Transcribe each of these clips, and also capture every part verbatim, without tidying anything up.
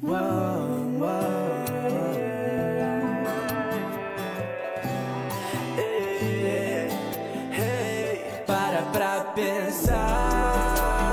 Uou, uou. Ei, ei, para pra pensar.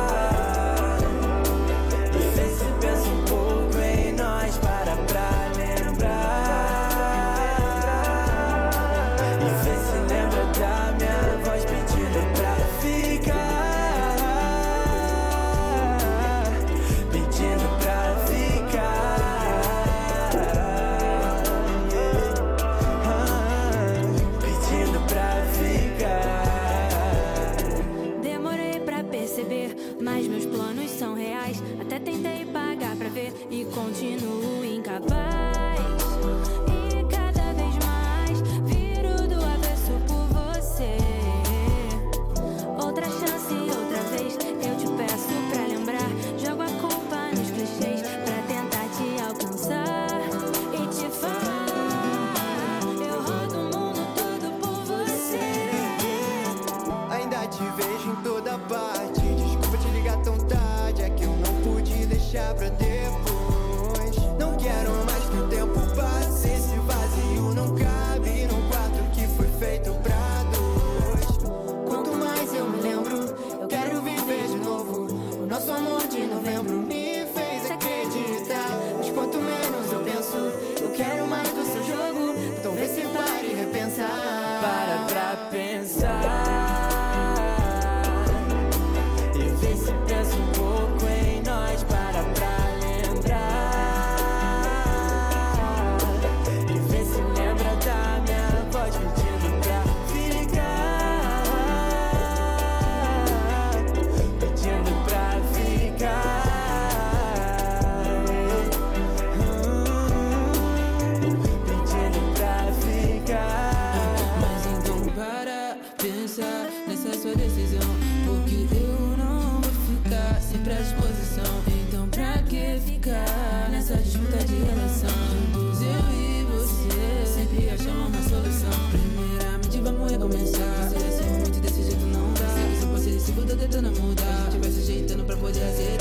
Mas meus planos são reais. Até tentei pagar pra ver e continuo incapaz. E cada vez mais viro do avesso por você. Outra chance, outra vez eu te peço pra lembrar. Jogo a culpa nos clichês pra tentar te alcançar e te falar: eu rodo o mundo todo por você. Ainda te vejo em toda parte. Tão tarde, é que eu não pude deixar pra depois. Não quero mais que o tempo passe. Esse vazio não cabe num quarto que foi feito pra dois. Quanto mais eu me lembro, eu quero viver de novo. O nosso amor de novembro me fez acreditar. Mas quanto menos eu penso, eu quero mais do seu jogo. Então vê se pare e repensar. Para pra pensar. Pensa um pouco em nós, para pra lembrar. E vê se lembra da minha voz pedindo pra ficar. Pedindo pra ficar. Pedindo pra ficar. Mas então para pensar nessa sua decisão, porque eu não sempre à disposição. Então pra que ficar nessa disputa de relação? Ambos, eu e você, sempre achamos uma solução. Primeiramente vamos recomeçar. Você assim muito desse jeito não dá. Sei que se você se segura tentando mudar. A gente vai se ajeitando pra poder acertar.